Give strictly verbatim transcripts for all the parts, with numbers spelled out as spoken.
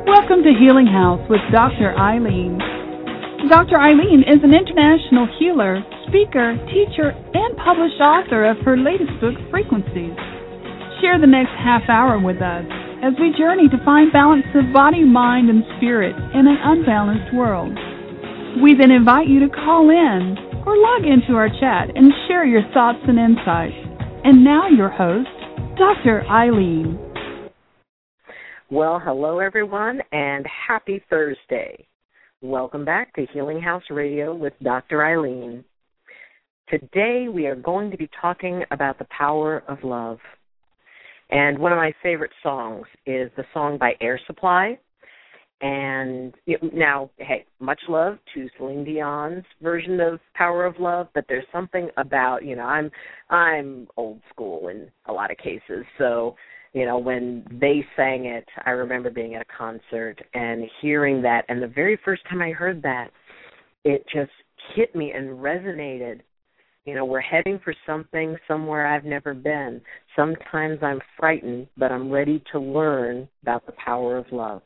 Welcome to Healing House with Doctor Eileen. Doctor Eileen is an international healer, speaker, teacher, and published author of her latest book, Frequencies. Share the next half hour with us as we journey to find balance of body, mind, and spirit in an unbalanced world. We then invite you to call in or log into our chat and share your thoughts and insights. And now your host, Doctor Eileen. Well, hello everyone, and happy Thursday. Welcome back to Healing House Radio with Doctor Eileen. Today we are going to be talking about the power of love. And one of my favorite songs is the song by Air Supply. And it, now, hey, much love to Celine Dion's version of Power of Love, but there's something about, you know, I'm I'm old school in a lot of cases, so you know, when they sang it, I remember being at a concert and hearing that. And the very first time I heard that, it just hit me and resonated. You know, we're heading for something somewhere I've never been. Sometimes I'm frightened, but I'm ready to learn about the power of love.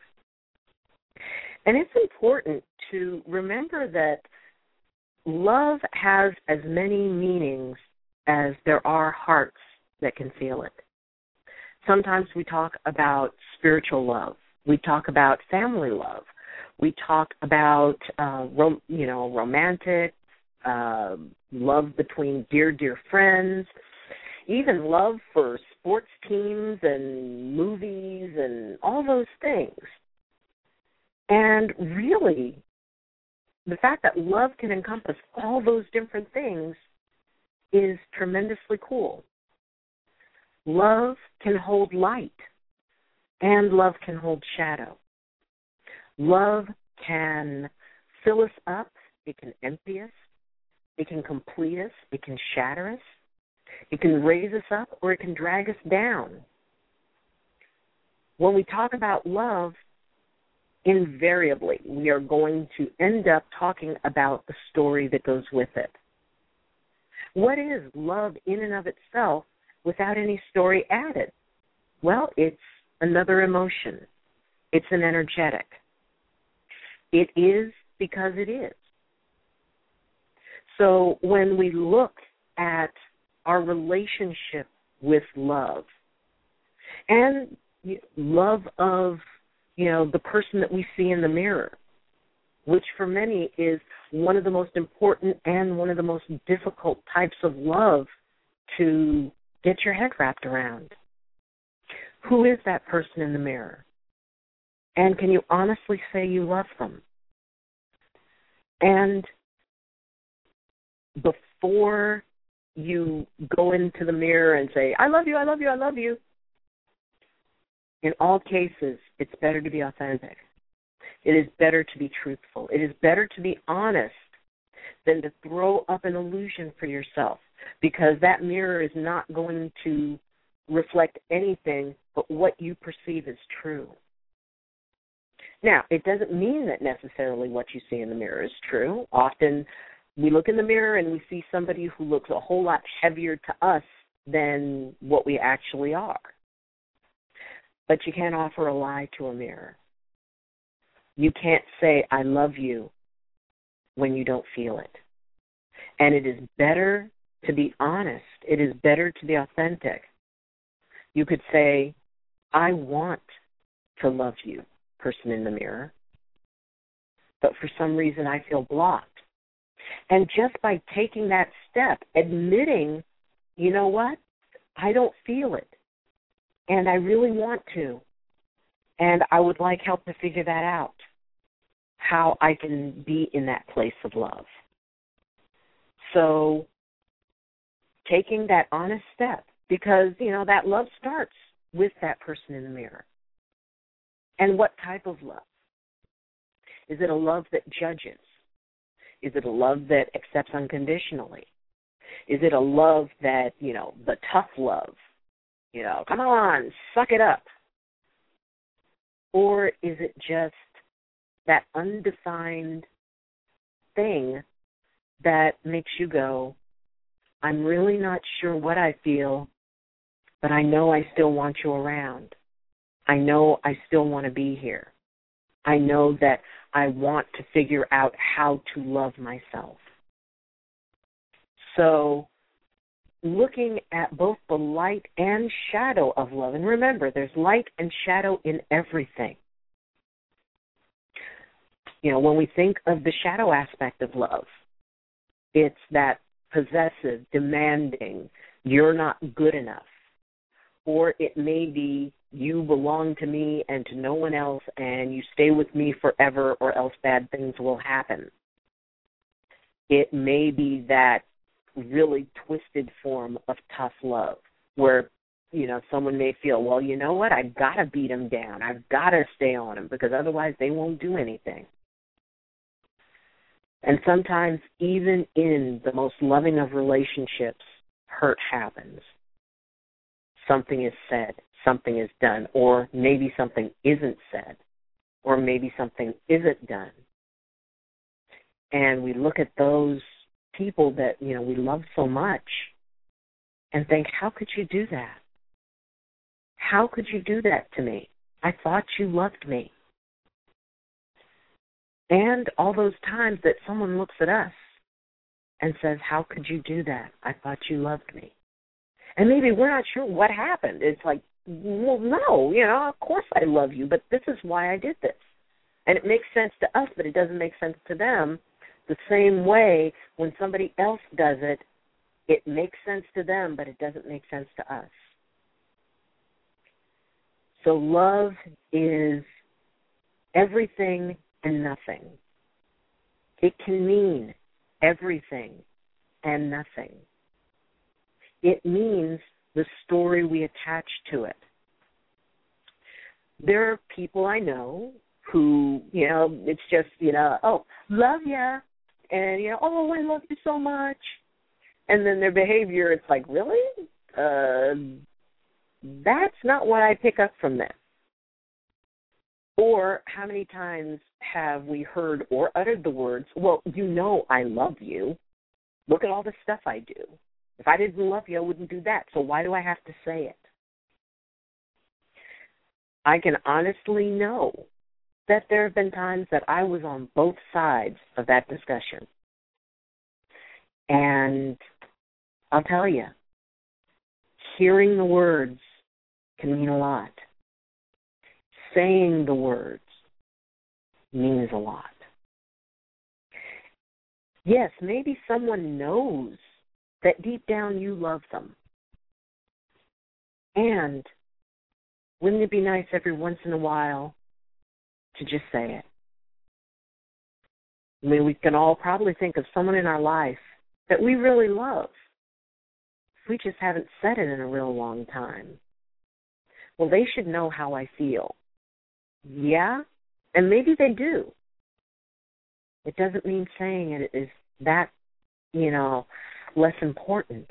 And it's important to remember that love has as many meanings as there are hearts that can feel it. Sometimes we talk about spiritual love. We talk about family love. We talk about, uh, rom- you know, romantic uh, love between dear, dear friends, even love for sports teams and movies and all those things. And really, the fact that love can encompass all those different things is tremendously cool. Love can hold light, and love can hold shadow. Love can fill us up, it can empty us, it can complete us, it can shatter us, it can raise us up, or it can drag us down. When we talk about love, invariably we are going to end up talking about the story that goes with it. What is love in and of itself without any story added? Well, it's another emotion. It's an energetic. It is because it is. So when we look at our relationship with love and love of, you know, the person that we see in the mirror, which for many is one of the most important and one of the most difficult types of love to get your head wrapped around. Who is that person in the mirror? And can you honestly say you love them? And before you go into the mirror and say, I love you, I love you, I love you, in all cases, it's better to be authentic. It is better to be truthful. It is better to be honest than to throw up an illusion for yourself, because that mirror is not going to reflect anything but what you perceive as true. Now, it doesn't mean that necessarily what you see in the mirror is true. Often we look in the mirror and we see somebody who looks a whole lot heavier to us than what we actually are. But you can't offer a lie to a mirror. You can't say, I love you, when you don't feel it. And it is better to be honest. It is better to be authentic. You could say, I want to love you, person in the mirror, but for some reason I feel blocked. And just by taking that step, admitting, you know what, I don't feel it, and I really want to, and I would like help to figure that out, how I can be in that place of love. So taking that honest step, because, you know, that love starts with that person in the mirror. And what type of love? Is it a love that judges? Is it a love that accepts unconditionally? Is it a love that, you know, the tough love? You know, come on, suck it up. Or is it just that undefined thing that makes you go, I'm really not sure what I feel, but I know I still want you around. I know I still want to be here. I know that I want to figure out how to love myself. So looking at both the light and shadow of love, and remember, there's light and shadow in everything. You know, when we think of the shadow aspect of love, it's that possessive, demanding, you're not good enough. Or it may be you belong to me and to no one else, and you stay with me forever or else bad things will happen. It may be that really twisted form of tough love where, you know, someone may feel, well, you know what, I've got to beat them down. I've got to stay on them because otherwise they won't do anything. And sometimes even in the most loving of relationships, hurt happens. Something is said, something is done, or maybe something isn't said, or maybe something isn't done. And we look at those people that, you know, we love so much and think, how could you do that? How could you do that to me? I thought you loved me. And all those times that someone looks at us and says, how could you do that? I thought you loved me. And maybe we're not sure what happened. It's like, well, no, you know, of course I love you, but this is why I did this. And it makes sense to us, but it doesn't make sense to them. The same way when somebody else does it, it makes sense to them, but it doesn't make sense to us. So love is everything and nothing. It can mean everything and nothing. It means the story we attach to it. There are people I know who, you know, it's just, you know, oh, love ya, and, you know, oh, I love you so much. And then their behavior, it's like, really? Uh, that's not what I pick up from them. Or how many times have we heard or uttered the words, well, you know I love you. Look at all the stuff I do. If I didn't love you, I wouldn't do that. So why do I have to say it? I can honestly know that there have been times that I was on both sides of that discussion. And I'll tell you, hearing the words can mean a lot. Saying the words means a lot. Yes, maybe someone knows that deep down you love them. And wouldn't it be nice every once in a while to just say it? I mean, we can all probably think of someone in our life that we really love. We just haven't said it in a real long time. Well, they should know how I feel. Yeah, and maybe they do. It doesn't mean saying it is that, you know, less important.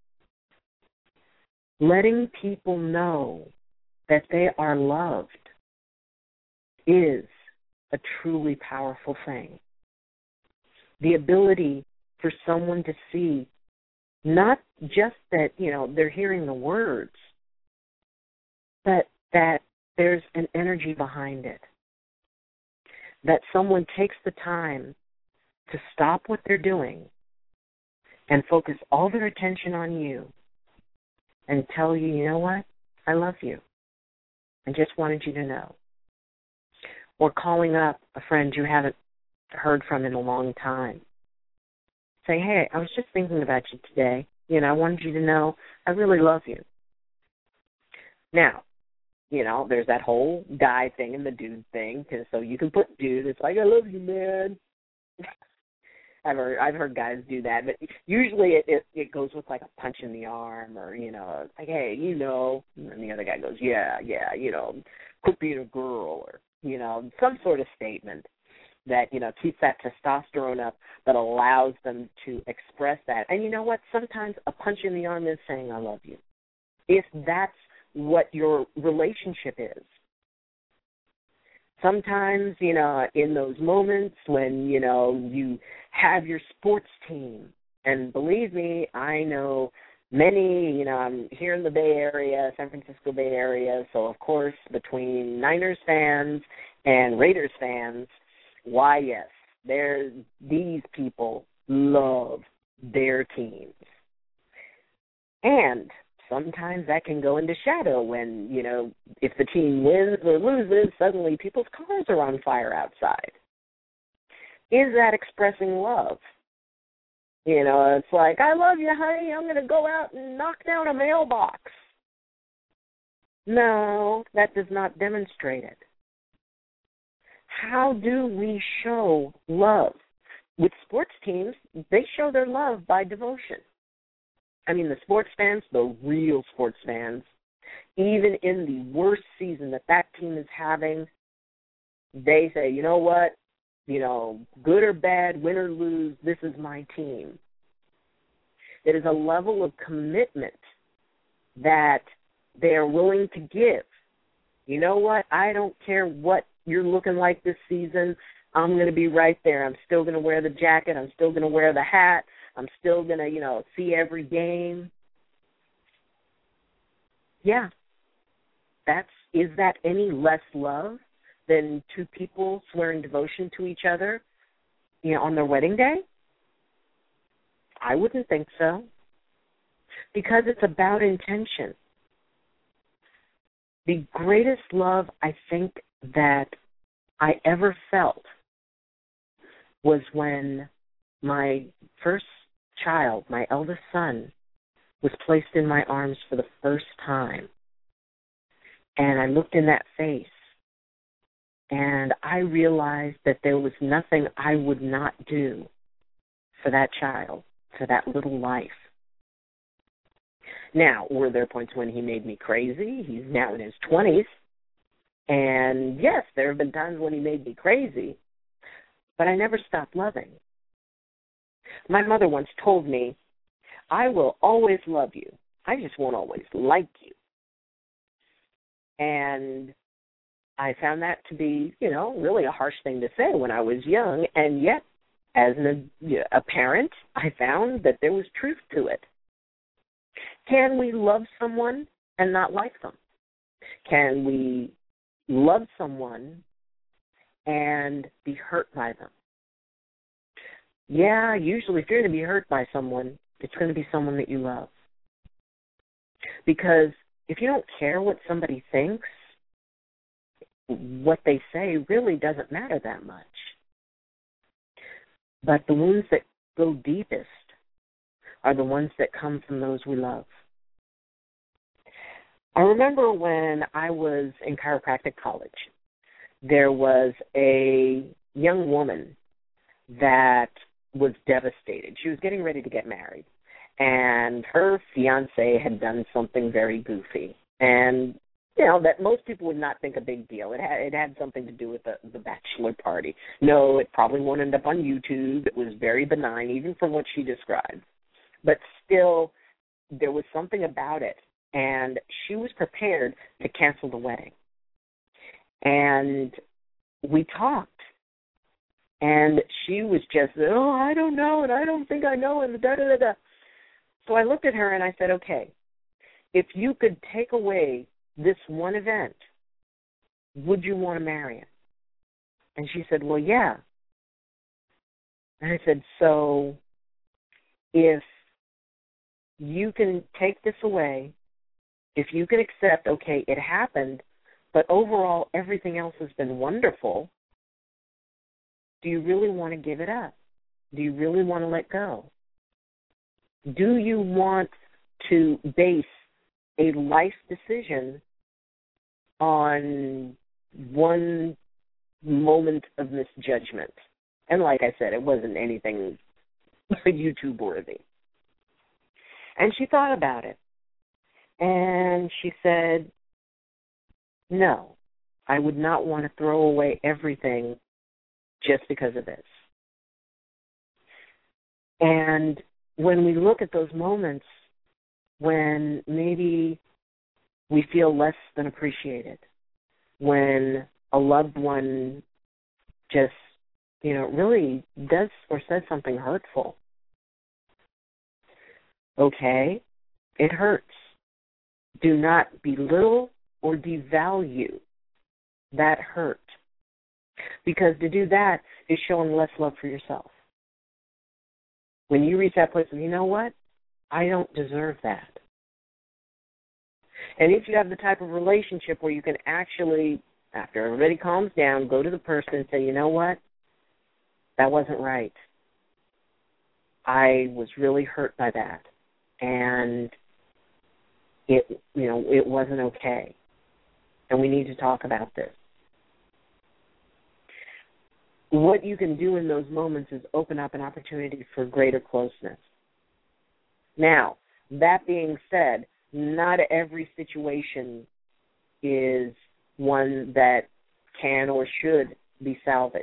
Letting people know that they are loved is a truly powerful thing. The ability for someone to see not just that, you know, they're hearing the words, but that there's an energy behind it. That someone takes the time to stop what they're doing and focus all their attention on you and tell you, you know what, I love you. I just wanted you to know. Or calling up a friend you haven't heard from in a long time. Say, hey, I was just thinking about you today. You know, I wanted you to know I really love you. Now, you know, there's that whole guy thing and the dude thing. Cause so you can put dude, it's like, I love you, man. I've heard, I've heard guys do that, but usually it, it, it goes with like a punch in the arm or, you know, like, hey, you know, and the other guy goes, yeah, yeah, you know, quit being a girl or, you know, some sort of statement that, you know, keeps that testosterone up that allows them to express that. And you know what? Sometimes a punch in the arm is saying I love you. If that's what your relationship is. Sometimes, you know, in those moments when, you know, you have your sports team, and believe me, I know many, you know, I'm here in the Bay Area, San Francisco Bay Area, so of course between Niners fans And Raiders fans, why, yes, they're, these people love their teams. And sometimes that can go into shadow when, you know, if the team wins or loses, suddenly people's cars are on fire outside. Is that expressing love? You know, it's like, I love you, honey, I'm going to go out and knock down a mailbox. No, that does not demonstrate it. How do we show love? With sports teams, they show their love by devotion. I mean, the sports fans, the real sports fans, even in the worst season that that team is having, they say, you know what, you know, good or bad, win or lose, this is my team. It is a level of commitment that they are willing to give. You know what, I don't care what you're looking like this season, I'm going to be right there. I'm still going to wear the jacket. I'm still going to wear the hat. I'm still going to, you know, see every game. Yeah. That's, is that any less love than two people swearing devotion to each other, you know, on their wedding day? I wouldn't think so. Because it's about intention. The greatest love I think that I ever felt was when my first child, my eldest son, was placed in my arms for the first time. And I looked in that face, and I realized that there was nothing I would not do for that child, for that little life. Now, were there points when he made me crazy? He's now in his twenties. And yes, there have been times when he made me crazy, but I never stopped loving. My mother once told me, I will always love you. I just won't always like you. And I found that to be, you know, really a harsh thing to say when I was young. And yet, as an, a parent, I found that there was truth to it. Can we love someone and not like them? Can we love someone and be hurt by them? Yeah, usually if you're going to be hurt by someone, it's going to be someone that you love. Because if you don't care what somebody thinks, what they say really doesn't matter that much. But the wounds that go deepest are the ones that come from those we love. I remember when I was in chiropractic college, there was a young woman that was devastated. She was getting ready to get married, and her fiancé had done something very goofy, and, you know, that most people would not think a big deal. It had, it had something to do with the, the bachelor party. No, it probably won't end up on YouTube. It was very benign, even from what she described. But still, there was something about it, and she was prepared to cancel the wedding. And we talked. And she was just, oh, I don't know, and I don't think I know, and da-da-da-da. So I looked at her and I said, okay, if you could take away this one event, would you want to marry him? And she said, well, yeah. And I said, so if you can take this away, if you can accept, okay, it happened, but overall everything else has been wonderful, do you really want to give it up? Do you really want to let go? Do you want to base a life decision on one moment of misjudgment? And like I said, it wasn't anything YouTube worthy. And she thought about it. And she said, no, I would not want to throw away everything just because of this. And when we look at those moments when maybe we feel less than appreciated, when a loved one just, you know, really does or says something hurtful, okay, it hurts. Do not belittle or devalue that hurt. Because to do that is showing less love for yourself. When you reach that place of, you know what, I don't deserve that. And if you have the type of relationship where you can actually, after everybody calms down, go to the person and say, you know what, that wasn't right. I was really hurt by that. And it, you know, it wasn't okay. And we need to talk about this. What you can do in those moments is open up an opportunity for greater closeness. Now, that being said, not every situation is one that can or should be salvaged.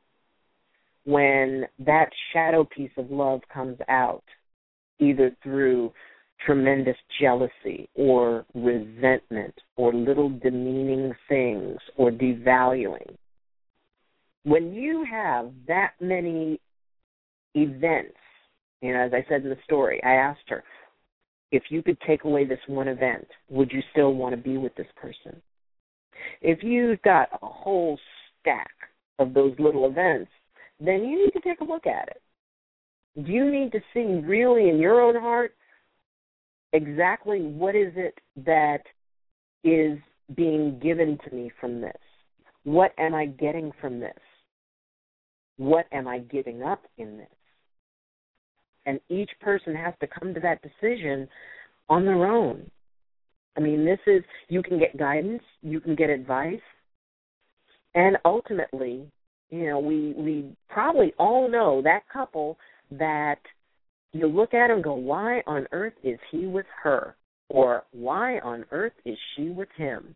When that shadow piece of love comes out, either through tremendous jealousy or resentment or little demeaning things or devaluing, when you have that many events, you know, as I said in the story, I asked her, if you could take away this one event, would you still want to be with this person? If you've got a whole stack of those little events, then you need to take a look at it. Do you need to see really in your own heart exactly what is it that is being given to me from this? What am I getting from this? What am I giving up in this? And each person has to come to that decision on their own. I mean, this is, you can get guidance, you can get advice, and ultimately, you know, we, we probably all know that couple that you look at and go, why on earth is he with her? Or why on earth is she with him?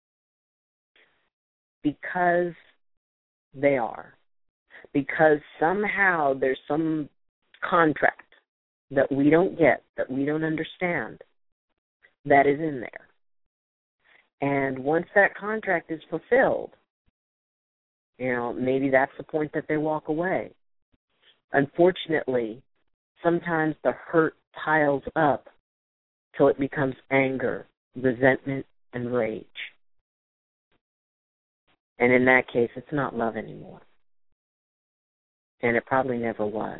Because they are. Because somehow there's some contract that we don't get, that we don't understand, that is in there. And once that contract is fulfilled, you know, maybe that's the point that they walk away. Unfortunately, sometimes the hurt piles up till it becomes anger, resentment, and rage. And in that case, it's not love anymore. And it probably never was.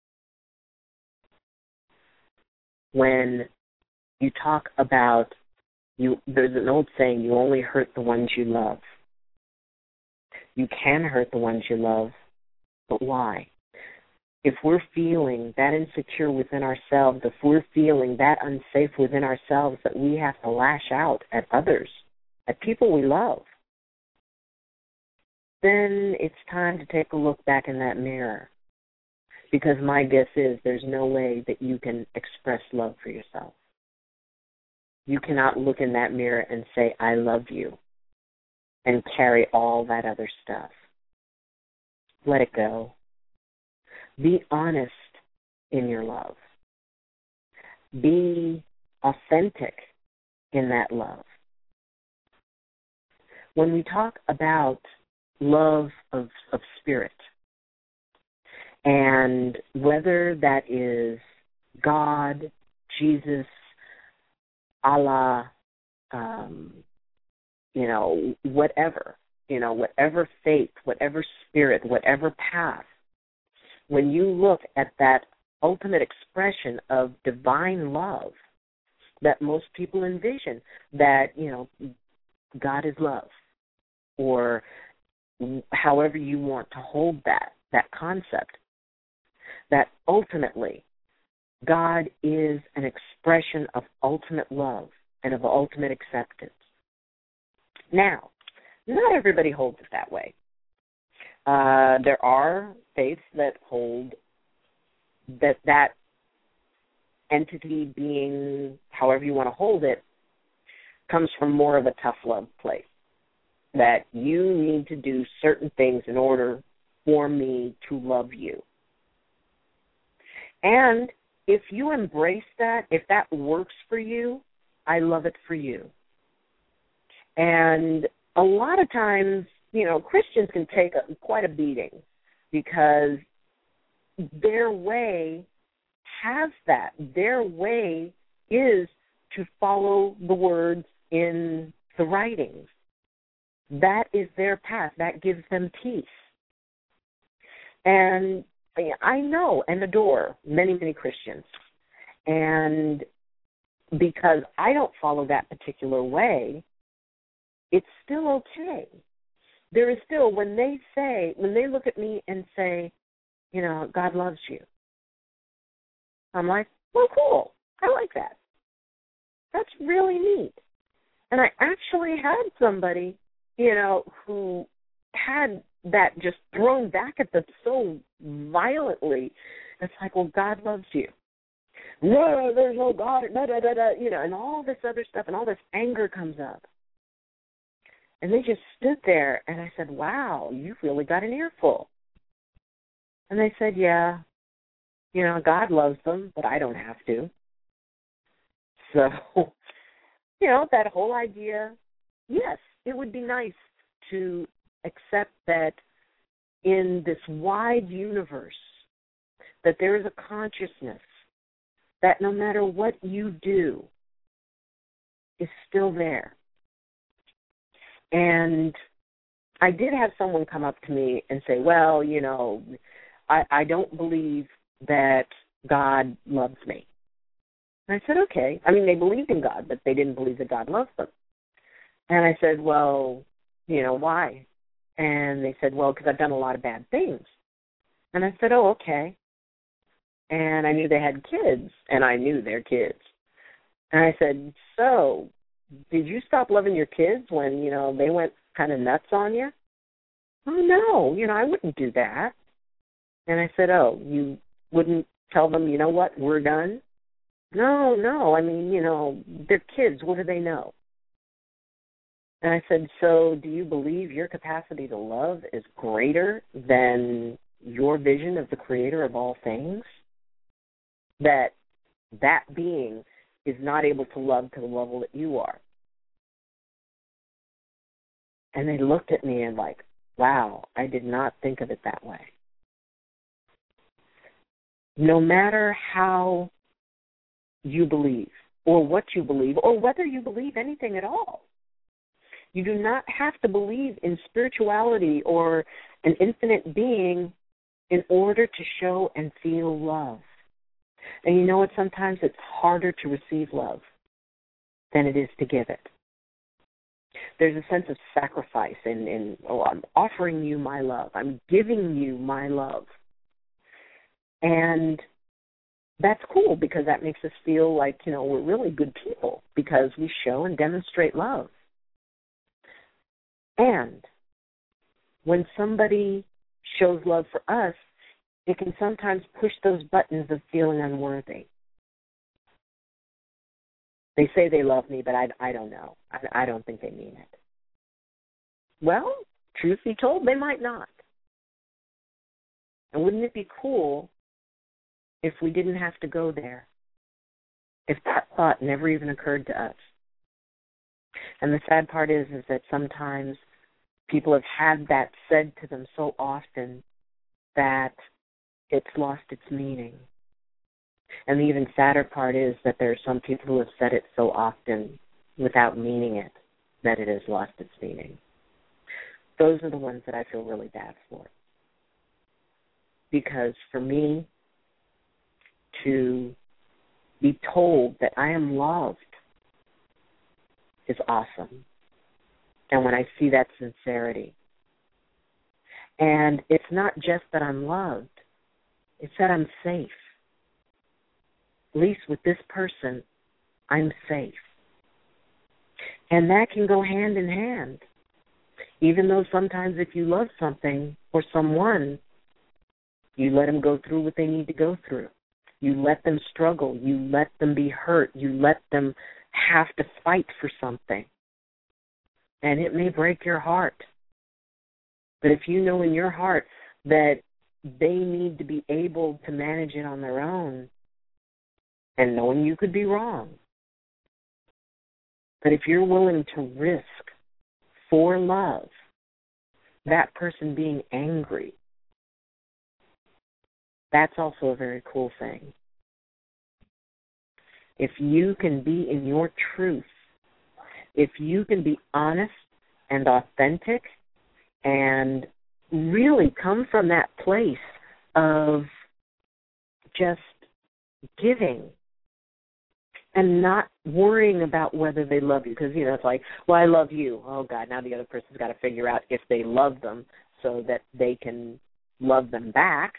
When you talk about, you, there's an old saying, you only hurt the ones you love. You can hurt the ones you love, but why? If we're feeling that insecure within ourselves, if we're feeling that unsafe within ourselves that we have to lash out at others, at people we love, then it's time to take a look back in that mirror. Because my guess is there's no way that you can express love for yourself. You cannot look in that mirror and say, I love you, and carry all that other stuff. Let it go. Be honest in your love. Be authentic in that love. When we talk about love of, of spirit, and whether that is God, Jesus, Allah, um, you know, whatever, you know, whatever faith, whatever spirit, whatever path, when you look at that ultimate expression of divine love that most people envision, that, you know, God is love, or however you want to hold that, that concept, that ultimately God is an expression of ultimate love and of ultimate acceptance. Now, not everybody holds it that way. Uh, there are faiths that hold that that entity being, however you want to hold it, comes from more of a tough love place. That you need to do certain things in order for me to love you. And if you embrace that, if that works for you, I love it for you. And a lot of times, you know, Christians can take a, quite a beating because their way has that. Their way is to follow the words in the writings. that is their path. That gives them peace. And I know and adore many, many Christians. And because I don't follow that particular way, it's still okay. There is still, when they say, when they look at me and say, you know, God loves you, I'm like, well, cool. I like that. That's really neat. And I actually had somebody, you know, who had that just thrown back at them so violently. It's like, well, God loves you. No, there's no God, da, da, da, da, you know, and all this other stuff, and all this anger comes up. And they just stood there, and I said, wow, you've really got an earful. And they said, yeah, you know, God loves them, but I don't have to. So, you know, that whole idea, yes, it would be nice to accept that in this wide universe, that there is a consciousness that no matter what you do is still there. And I did have someone come up to me and say, well, you know, I, I don't believe that God loves me. And I said, okay. I mean, they believed in God, but they didn't believe that God loves them. And I said, well, you know, why? And they said, well, because I've done a lot of bad things. And I said, oh, okay. And I knew they had kids, and I knew their kids. And I said, so did you stop loving your kids when, you know, they went kind of nuts on you? Oh, no, you know, I wouldn't do that. And I said, oh, you wouldn't tell them, you know what, we're done? No, no, I mean, you know, they're kids. What do they know? And I said, so do you believe your capacity to love is greater than your vision of the creator of all things? That that being is not able to love to the level that you are. And they looked at me and like, wow, I did not think of it that way. No matter how you believe or what you believe or whether you believe anything at all, you do not have to believe in spirituality or an infinite being in order to show and feel love. And you know what? Sometimes it's harder to receive love than it is to give it. There's a sense of sacrifice in, in, oh, I'm offering you my love. I'm giving you my love. And that's cool because that makes us feel like, you know, we're really good people because we show and demonstrate love. And when somebody shows love for us, it can sometimes push those buttons of feeling unworthy. They say they love me, but I, I don't know. I, I don't think they mean it. Well, truth be told, they might not. And wouldn't it be cool if we didn't have to go there? If that thought never even occurred to us? And the sad part is, is that sometimes people have had that said to them so often that it's lost its meaning. And the even sadder part is that there are some people who have said it so often without meaning it that it has lost its meaning. Those are the ones that I feel really bad for. Because for me to be told that I am loved is awesome. And when I see that sincerity, and it's not just that I'm loved, it's that I'm safe. At least with this person, I'm safe. And that can go hand in hand. Even though sometimes if you love something or someone, you let them go through what they need to go through. You let them struggle. You let them be hurt. You let them have to fight for something. And it may break your heart. But if you know in your heart that they need to be able to manage it on their own, and knowing you could be wrong, but if you're willing to risk for love that person being angry, that's also a very cool thing. If you can be in your truth, if you can be honest and authentic and really come from that place of just giving and not worrying about whether they love you. Because, you know, it's like, well, I love you. Oh, God, now the other person's got to figure out if they love them so that they can love them back.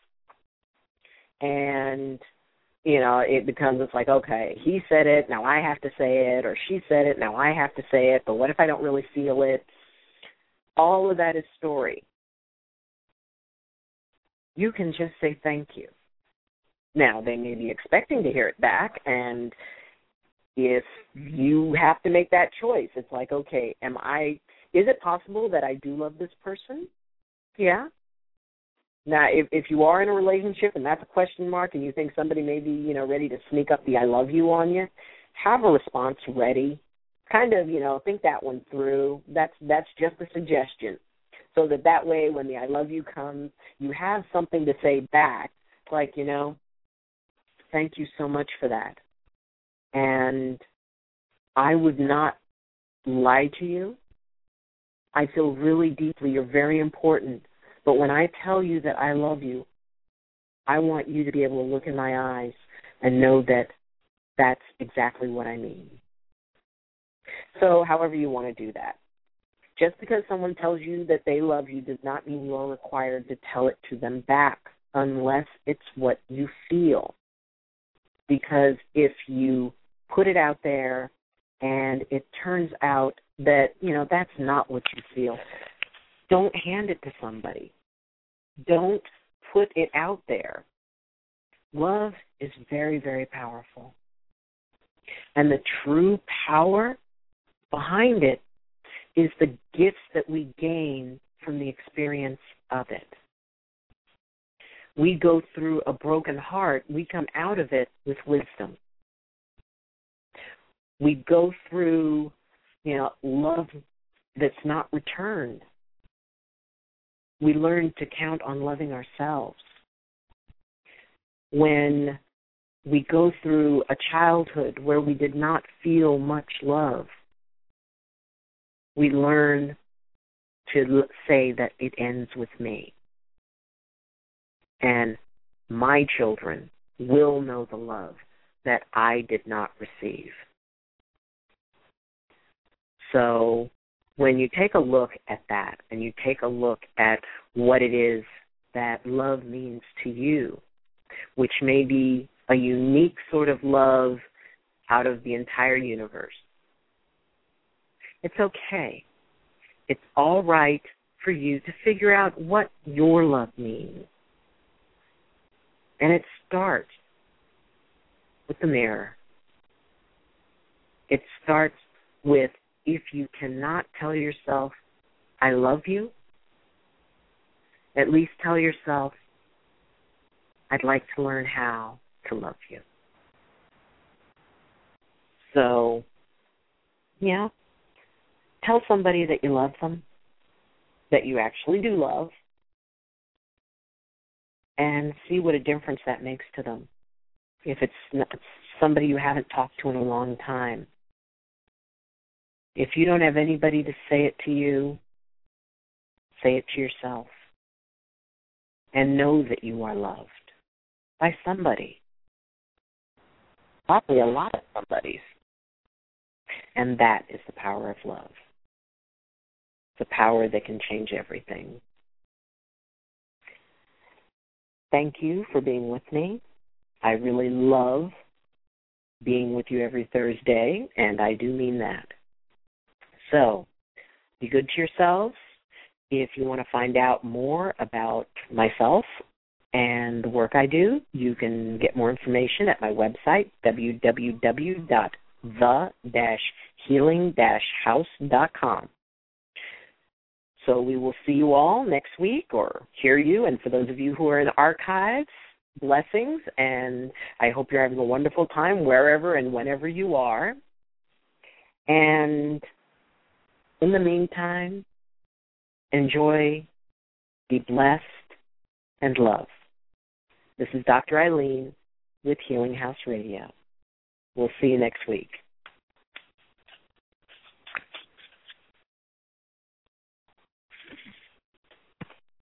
And, you know, it becomes, it's like, okay, he said it, now I have to say it, or she said it, now I have to say it, but what if I don't really feel it? All of that is story. You can just say thank you. Now, they may be expecting to hear it back, and if you have to make that choice, it's like, okay, am I, is it possible that I do love this person? Yeah. Now, if, if you are in a relationship and that's a question mark and you think somebody may be, you know, ready to sneak up the I love you on you, have a response ready. Kind of, you know, think that one through. That's that's just a suggestion. So that that way when the I love you comes, you have something to say back. Like, you know, thank you so much for that. And I would not lie to you. I feel really deeply. You're very important. But when I tell you that I love you, I want you to be able to look in my eyes and know that that's exactly what I mean. So however you want to do that. Just because someone tells you that they love you does not mean you are required to tell it to them back unless it's what you feel. Because if you put it out there and it turns out that, you know, that's not what you feel, don't hand it to somebody. Don't put it out there. Love is very, very powerful. And the true power behind it is the gifts that we gain from the experience of it. We go through a broken heart. We come out of it with wisdom. We go through, you know, love that's not returned. We learn to count on loving ourselves. When we go through a childhood where we did not feel much love, we learn to say that it ends with me. And my children will know the love that I did not receive. So when you take a look at that and you take a look at what it is that love means to you, which may be a unique sort of love out of the entire universe, it's okay. It's all right for you to figure out what your love means. And it starts with the mirror. It starts with, if you cannot tell yourself, I love you, at least tell yourself, I'd like to learn how to love you. So, yeah, tell somebody that you love them, that you actually do love, and see what a difference that makes to them. If it's not somebody you haven't talked to in a long time. If you don't have anybody to say it to you, say it to yourself. And know that you are loved by somebody. Probably a lot of somebodies. And that is the power of love. The power that can change everything. Thank you for being with me. I really love being with you every Thursday, and I do mean that. So, be good to yourselves. If you want to find out more about myself and the work I do, you can get more information at my website, w w w dot the dash healing dash house dot com. So we will see you all next week or hear you. And for those of you who are in the archives, blessings. And I hope you're having a wonderful time wherever and whenever you are. And in the meantime, enjoy, be blessed, and love. This is Doctor Eileen with Healing House Radio. We'll see you next week.